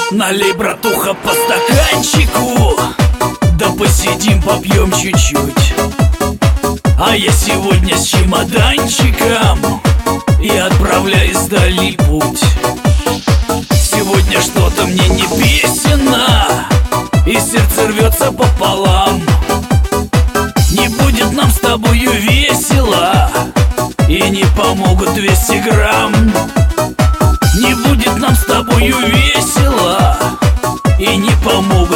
Налей, братуха, по стаканчику, да посидим, попьем чуть-чуть. А я сегодня с чемоданчиком и отправляюсь в дальний путь. Сегодня что-то мне не песенно, и сердце рвется пополам. Не будет нам с тобою весело, и не помогут 200 грамм. Не будет нам с тобою весело, и не помогут